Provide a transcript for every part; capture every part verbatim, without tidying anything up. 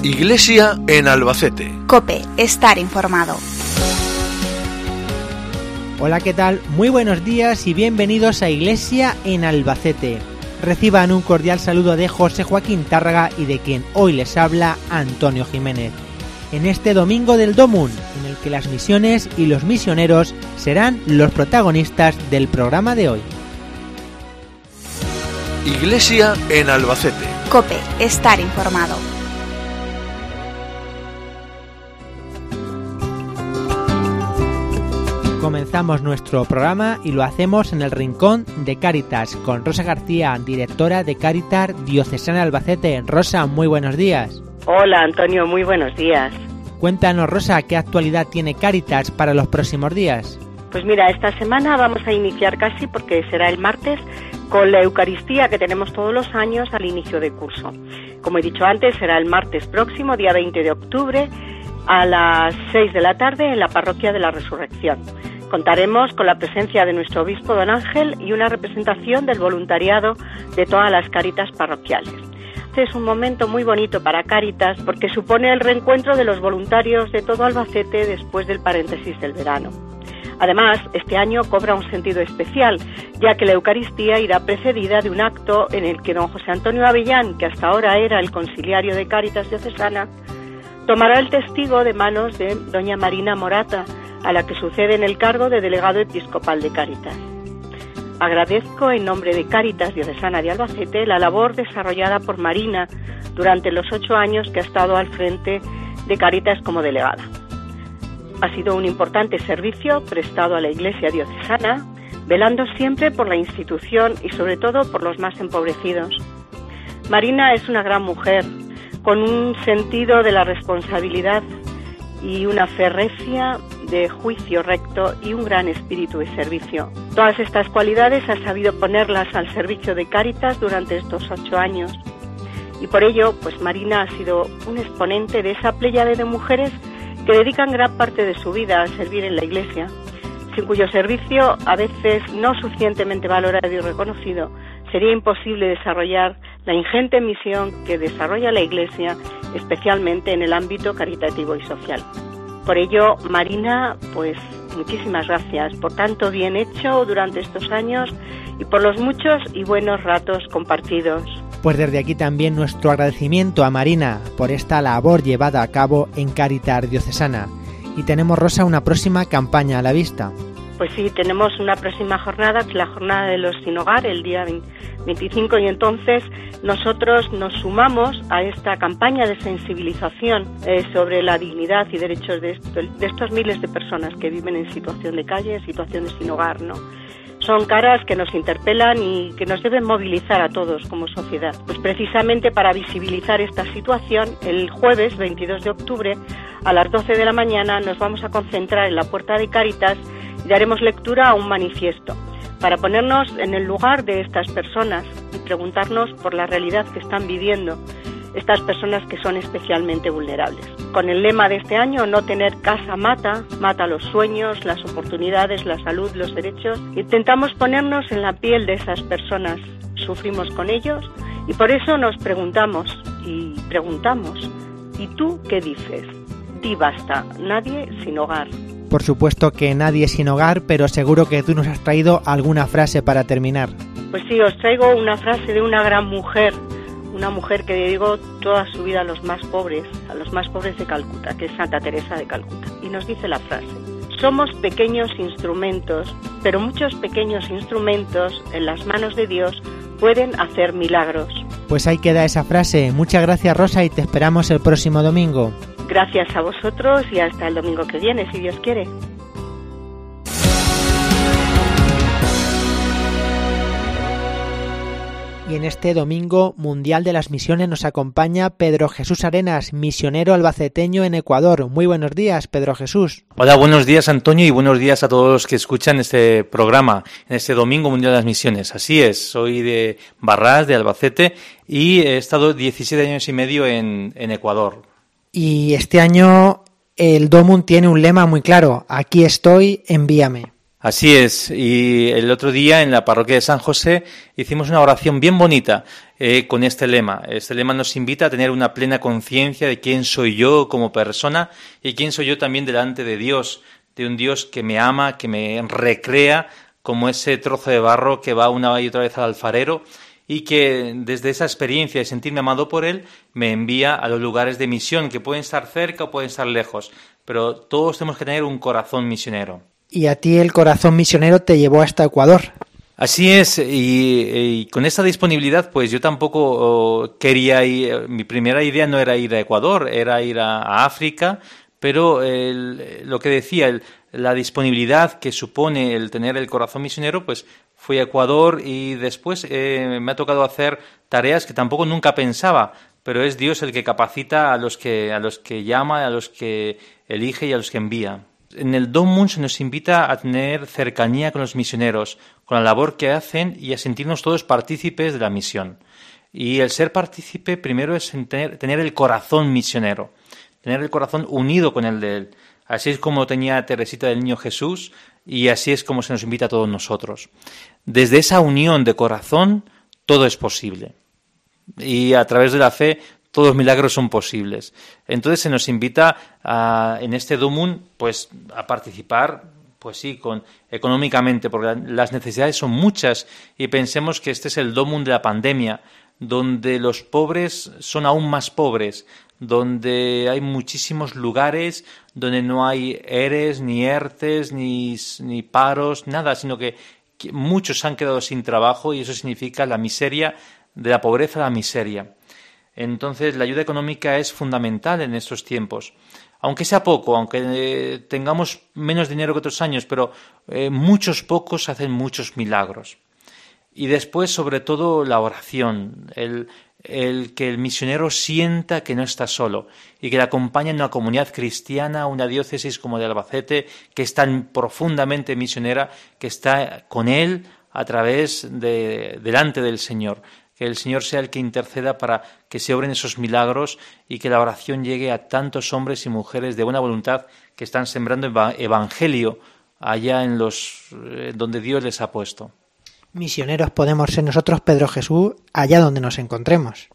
Iglesia en Albacete. COPE, estar informado. Hola, ¿qué tal? Muy buenos días y bienvenidos a Iglesia en Albacete. Reciban un cordial saludo de José Joaquín Tárraga y de quien hoy les habla Antonio Jiménez. En este domingo del Domun, en el que las misiones y los misioneros serán los protagonistas del programa de hoy. Iglesia en Albacete. COPE, estar informado. Comenzamos nuestro programa y lo hacemos en el Rincón de Cáritas con Rosa García, directora de Cáritas Diocesana Albacete. Rosa, muy buenos días. Hola, Antonio, muy buenos días. Cuéntanos, Rosa, ¿qué actualidad tiene Cáritas para los próximos días? Pues mira, esta semana vamos a iniciar casi, porque será el martes, con la Eucaristía que tenemos todos los años al inicio de curso. Como he dicho antes, será el martes próximo, día veinte de octubre, a las seis de la tarde en la Parroquia de la Resurrección. Contaremos con la presencia de nuestro obispo don Ángel y una representación del voluntariado de todas las Cáritas parroquiales. Este es un momento muy bonito para Cáritas porque supone el reencuentro de los voluntarios de todo Albacete después del paréntesis del verano. Además, este año cobra un sentido especial, ya que la Eucaristía irá precedida de un acto en el que don José Antonio Avellán, que hasta ahora era el conciliario de Cáritas Diocesana, tomará el testigo de manos de doña Marina Morata, a la que sucede en el cargo de delegado episcopal de Cáritas. Agradezco en nombre de Cáritas Diocesana de Albacete la labor desarrollada por Marina durante los ocho años que ha estado al frente de Cáritas como delegada. Ha sido un importante servicio prestado a la Iglesia diocesana, velando siempre por la institución y sobre todo por los más empobrecidos. Marina es una gran mujer, con un sentido de la responsabilidad y una fe recia de juicio recto y un gran espíritu de servicio. Todas estas cualidades ha sabido ponerlas al servicio de Cáritas durante estos ocho años. Y por ello, pues Marina ha sido un exponente de esa pléyade de mujeres que dedican gran parte de su vida a servir en la Iglesia, sin cuyo servicio, a veces no suficientemente valorado y reconocido, sería imposible desarrollar la ingente misión que desarrolla la Iglesia, especialmente en el ámbito caritativo y social. Por ello, Marina, pues muchísimas gracias por tanto bien hecho durante estos años y por los muchos y buenos ratos compartidos. Pues desde aquí también nuestro agradecimiento a Marina por esta labor llevada a cabo en Cáritas Diocesana. Y tenemos, Rosa, una próxima campaña a la vista. Pues sí, tenemos una próxima jornada, que es la jornada de los sin hogar, el día veinticinco, y entonces nosotros nos sumamos a esta campaña de sensibilización eh, sobre la dignidad y derechos de, esto, de estos miles de personas que viven en situación de calle, situación de sin hogar, ¿no? Son caras que nos interpelan y que nos deben movilizar a todos como sociedad. Pues precisamente para visibilizar esta situación, el jueves veintidós de octubre a las doce de la mañana nos vamos a concentrar en la Puerta de Cáritas y daremos lectura a un manifiesto para ponernos en el lugar de estas personas y preguntarnos por la realidad que están viviendo estas personas que son especialmente vulnerables. Con el lema de este año, no tener casa mata, mata los sueños, las oportunidades, la salud, los derechos, intentamos ponernos en la piel de esas personas, sufrimos con ellos y por eso nos preguntamos y preguntamos, ¿y tú qué dices? Di basta, nadie sin hogar. Por supuesto que nadie sin hogar, pero seguro que tú nos has traído alguna frase para terminar. Pues sí, os traigo una frase de una gran mujer, una mujer que dedicó toda su vida a los más pobres, a los más pobres de Calcuta, que es Santa Teresa de Calcuta. Y nos dice la frase: somos pequeños instrumentos, pero muchos pequeños instrumentos en las manos de Dios pueden hacer milagros. Pues ahí queda esa frase. Muchas gracias, Rosa, y te esperamos el próximo domingo. Gracias a vosotros y hasta el domingo que viene, si Dios quiere. Y en este Domingo Mundial de las Misiones nos acompaña Pedro Jesús Arenas, misionero albaceteño en Ecuador. Muy buenos días, Pedro Jesús. Hola, buenos días, Antonio, y buenos días a todos los que escuchan este programa en este Domingo Mundial de las Misiones. Así es, soy de Barras, de Albacete, y he estado diecisiete años y medio en, en Ecuador. Y este año el Domun tiene un lema muy claro: aquí estoy, envíame. Así es, y el otro día en la parroquia de San José hicimos una oración bien bonita eh, con este lema. Este lema nos invita a tener una plena conciencia de quién soy yo como persona y quién soy yo también delante de Dios, de un Dios que me ama, que me recrea como ese trozo de barro que va una y otra vez al alfarero y que desde esa experiencia de sentirme amado por Él me envía a los lugares de misión que pueden estar cerca o pueden estar lejos, pero todos tenemos que tener un corazón misionero. Y a ti el corazón misionero te llevó hasta Ecuador. Así es, y, y con esta disponibilidad, pues yo tampoco oh, quería ir, mi primera idea no era ir a Ecuador, era ir a, a África, pero el, lo que decía, el, la disponibilidad que supone el tener el corazón misionero, pues fui a Ecuador y después eh, me ha tocado hacer tareas que tampoco nunca pensaba, pero es Dios el que capacita a los que, a los que llama, a los que elige y a los que envía. En el Domum se nos invita a tener cercanía con los misioneros, con la labor que hacen y a sentirnos todos partícipes de la misión. Y el ser partícipe primero es tener, tener el corazón misionero, tener el corazón unido con el de Él. Así es como tenía Teresita del Niño Jesús y así es como se nos invita a todos nosotros. Desde esa unión de corazón todo es posible. Y a través de la fe todos los milagros son posibles. Entonces se nos invita a, en este Domum pues, a participar, pues sí, con, económicamente, porque las necesidades son muchas y pensemos que este es el Domum de la pandemia, donde los pobres son aún más pobres, donde hay muchísimos lugares donde no hay eres, ni ERTES, ni, ni paros, nada, sino que, que muchos han quedado sin trabajo y eso significa la miseria, de la pobreza a la miseria. Entonces, la ayuda económica es fundamental en estos tiempos. Aunque sea poco, aunque eh, tengamos menos dinero que otros años, pero eh, muchos pocos hacen muchos milagros. Y después, sobre todo, la oración, el, el que el misionero sienta que no está solo y que le acompaña en una comunidad cristiana, una diócesis como de Albacete, que es tan profundamente misionera, que está con él a través de delante del Señor. Que el Señor sea el que interceda para que se obren esos milagros y que la oración llegue a tantos hombres y mujeres de buena voluntad que están sembrando evangelio allá en los eh, donde Dios les ha puesto. Misioneros podemos ser nosotros, Pedro Jesús, allá donde nos encontremos.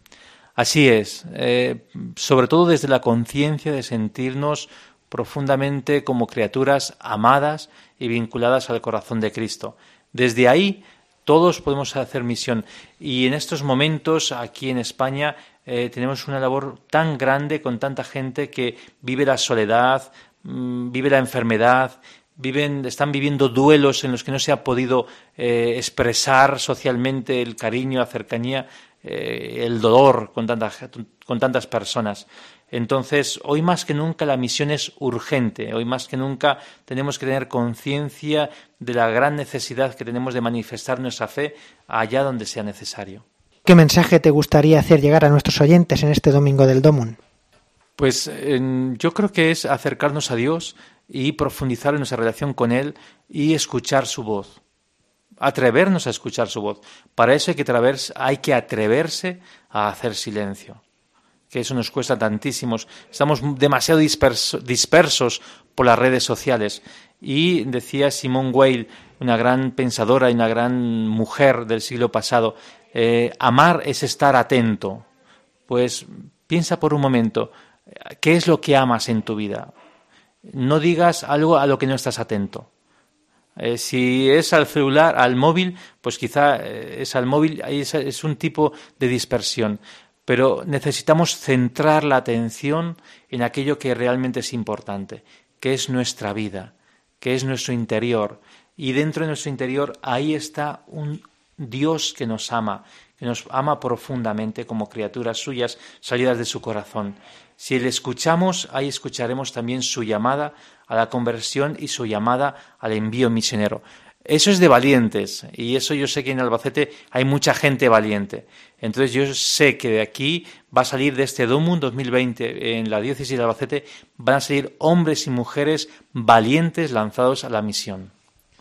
Así es, eh, sobre todo desde la conciencia de sentirnos profundamente como criaturas amadas y vinculadas al corazón de Cristo. Desde ahí todos podemos hacer misión y en estos momentos aquí en España eh, tenemos una labor tan grande con tanta gente que vive la soledad, mmm, vive la enfermedad, viven, están viviendo duelos en los que no se ha podido eh, expresar socialmente el cariño, la cercanía, eh, el dolor con, tanta, con tantas personas. Entonces, hoy más que nunca la misión es urgente, hoy más que nunca tenemos que tener conciencia de la gran necesidad que tenemos de manifestar nuestra fe allá donde sea necesario. ¿Qué mensaje te gustaría hacer llegar a nuestros oyentes en este domingo del Domum? Pues eh, yo creo que es acercarnos a Dios y profundizar en nuestra relación con Él y escuchar su voz, atrevernos a escuchar su voz. Para eso hay que, traverse, hay que atreverse a hacer silencio. Que eso nos cuesta tantísimos. Estamos demasiado disperso, dispersos por las redes sociales. Y decía Simone Weil, una gran pensadora y una gran mujer del siglo pasado, eh, amar es estar atento. Pues piensa por un momento, ¿qué es lo que amas en tu vida? No digas algo a lo que no estás atento. Eh, si es al celular, al móvil, pues quizá eh, es al móvil, ahí es, es un tipo de dispersión. Pero necesitamos centrar la atención en aquello que realmente es importante, que es nuestra vida, que es nuestro interior. Y dentro de nuestro interior ahí está un Dios que nos ama, que nos ama profundamente como criaturas suyas salidas de su corazón. Si le escuchamos, ahí escucharemos también su llamada a la conversión y su llamada al envío misionero. Eso es de valientes, y eso yo sé que en Albacete hay mucha gente valiente. Entonces yo sé que de aquí va a salir, de este Domum dos mil veinte, en la diócesis de Albacete, van a salir hombres y mujeres valientes lanzados a la misión.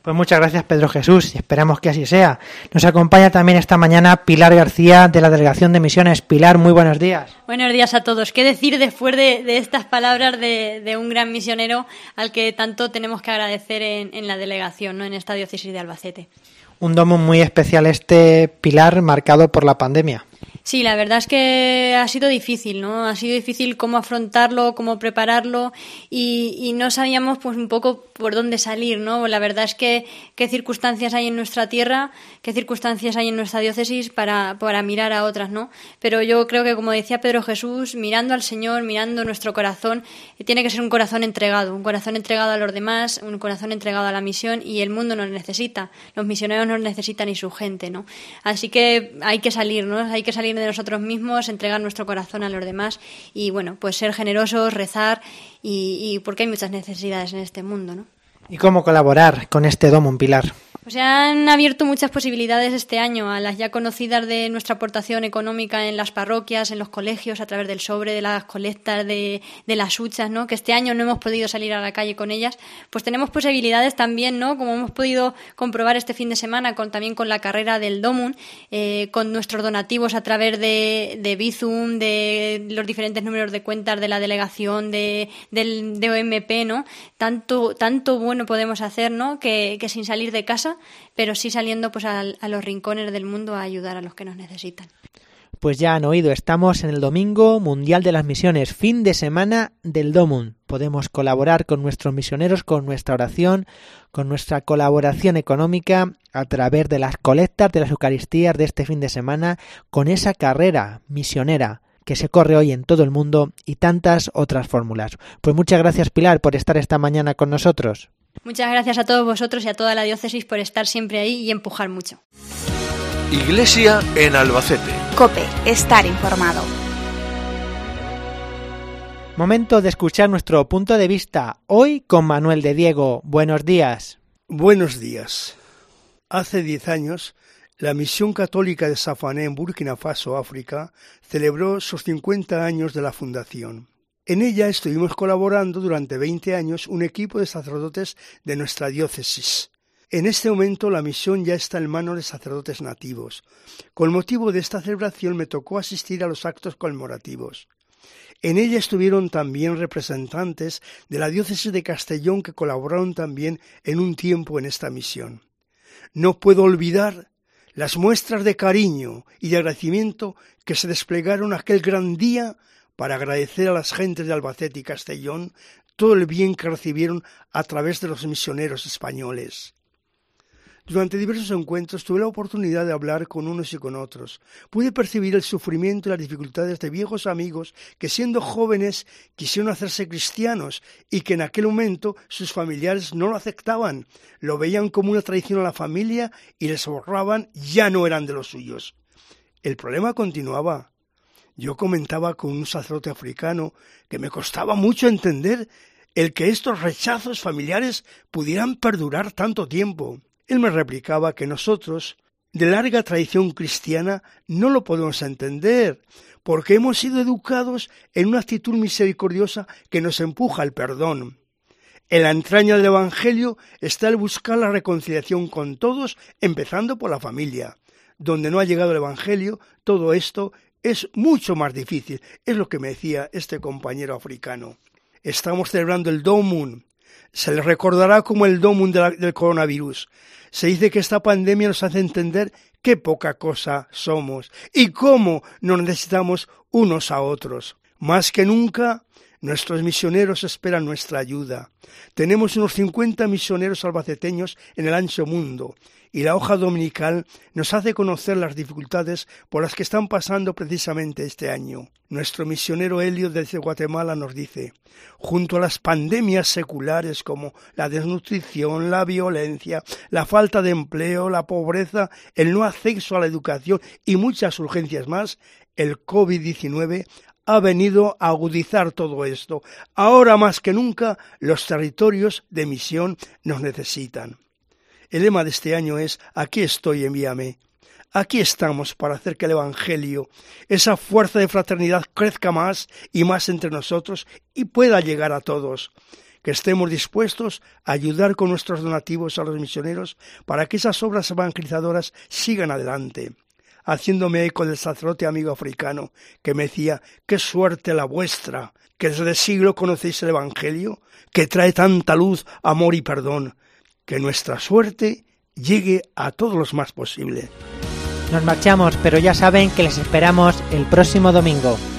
Pues muchas gracias, Pedro Jesús, y esperamos que así sea. Nos acompaña también esta mañana Pilar García, de la Delegación de Misiones. Pilar, muy buenos días. Buenos días a todos. ¿Qué decir después de, de estas palabras de, de un gran misionero al que tanto tenemos que agradecer en, en la delegación, ¿no?, en esta diócesis de Albacete? Un domo muy especial este, Pilar, marcado por la pandemia. Sí, la verdad es que ha sido difícil, ¿no? Ha sido difícil cómo afrontarlo, cómo prepararlo y, y no sabíamos pues un poco por dónde salir, ¿no? La verdad es que qué circunstancias hay en nuestra tierra, qué circunstancias hay en nuestra diócesis para, para mirar a otras, ¿no? Pero yo creo que, como decía Pedro Jesús, mirando al Señor, mirando nuestro corazón, tiene que ser un corazón entregado, un corazón entregado a los demás, un corazón entregado a la misión, y el mundo nos necesita, los misioneros nos necesitan y su gente, ¿no? Así que hay que salir, ¿no? Hay que salir de nosotros mismos, entregar nuestro corazón a los demás y, bueno, pues ser generosos, rezar y, y porque hay muchas necesidades en este mundo, ¿no? ¿Y cómo colaborar con este domo, Pilar? Pues se han abierto muchas posibilidades este año a las ya conocidas de nuestra aportación económica en las parroquias, en los colegios, a través del sobre, de las colectas, de, de las huchas, ¿no? Que este año no hemos podido salir a la calle con ellas. Pues tenemos posibilidades también, ¿no? Como hemos podido comprobar este fin de semana, con también con la carrera del Domum, eh, con nuestros donativos a través de, de Bizum, de los diferentes números de cuentas de la delegación, de, del D O M P, ¿no? Tanto, tanto bueno podemos hacer, ¿no? Que, que sin salir de casa, pero sí saliendo pues a, a los rincones del mundo a ayudar a los que nos necesitan. Pues ya han oído, estamos en el Domingo Mundial de las Misiones, fin de semana del Domum. Podemos colaborar con nuestros misioneros, con nuestra oración, con nuestra colaboración económica a través de las colectas, de las Eucaristías de este fin de semana, con esa carrera misionera que se corre hoy en todo el mundo y tantas otras fórmulas. Pues muchas gracias, Pilar, por estar esta mañana con nosotros. Muchas gracias a todos vosotros y a toda la diócesis por estar siempre ahí y empujar mucho. Iglesia en Albacete. COPE, estar informado. Momento de escuchar nuestro punto de vista, hoy con Manuel de Diego. Buenos días. Buenos días. Hace diez años, la Misión Católica de Safané en Burkina Faso, África, celebró sus cincuenta años de la fundación. En ella estuvimos colaborando durante veinte años un equipo de sacerdotes de nuestra diócesis. En este momento la misión ya está en manos de sacerdotes nativos. Con motivo de esta celebración me tocó asistir a los actos conmemorativos. En ella estuvieron también representantes de la diócesis de Castellón que colaboraron también en un tiempo en esta misión. No puedo olvidar las muestras de cariño y de agradecimiento que se desplegaron aquel gran día para agradecer a las gentes de Albacete y Castellón todo el bien que recibieron a través de los misioneros españoles. Durante diversos encuentros tuve la oportunidad de hablar con unos y con otros. Pude percibir el sufrimiento y las dificultades de viejos amigos que, siendo jóvenes, quisieron hacerse cristianos y que en aquel momento sus familiares no lo aceptaban, lo veían como una traición a la familia y les borraban, ya no eran de los suyos. El problema continuaba. Yo comentaba con un sacerdote africano que me costaba mucho entender el que estos rechazos familiares pudieran perdurar tanto tiempo. Él me replicaba que nosotros, de larga tradición cristiana, no lo podemos entender, porque hemos sido educados en una actitud misericordiosa que nos empuja al perdón. En la entraña del Evangelio está el buscar la reconciliación con todos, empezando por la familia. Donde no ha llegado el Evangelio, todo esto es mucho más difícil, es lo que me decía este compañero africano. Estamos celebrando el Domum. Se le recordará como el Domum de la, del coronavirus. Se dice que esta pandemia nos hace entender qué poca cosa somos y cómo nos necesitamos unos a otros. Más que nunca, nuestros misioneros esperan nuestra ayuda. Tenemos unos cincuenta misioneros albaceteños en el ancho mundo y la hoja dominical nos hace conocer las dificultades por las que están pasando precisamente este año. Nuestro misionero Helio desde Guatemala nos dice: junto a las pandemias seculares como la desnutrición, la violencia, la falta de empleo, la pobreza, el no acceso a la educación y muchas urgencias más, el COVID diecinueve ha venido a agudizar todo esto. Ahora más que nunca los territorios de misión nos necesitan. El lema de este año es: aquí estoy, envíame. Aquí estamos para hacer que el Evangelio, esa fuerza de fraternidad, crezca más y más entre nosotros y pueda llegar a todos. que estemos dispuestos a ayudar con nuestros donativos a los misioneros para que esas obras evangelizadoras sigan adelante. Haciéndome eco del sacerdote amigo africano que me decía: qué suerte la vuestra, que desde el siglo conocéis el Evangelio, que trae tanta luz, amor y perdón, que nuestra suerte llegue a todos los más posible. Nos marchamos, pero ya saben que les esperamos el próximo domingo.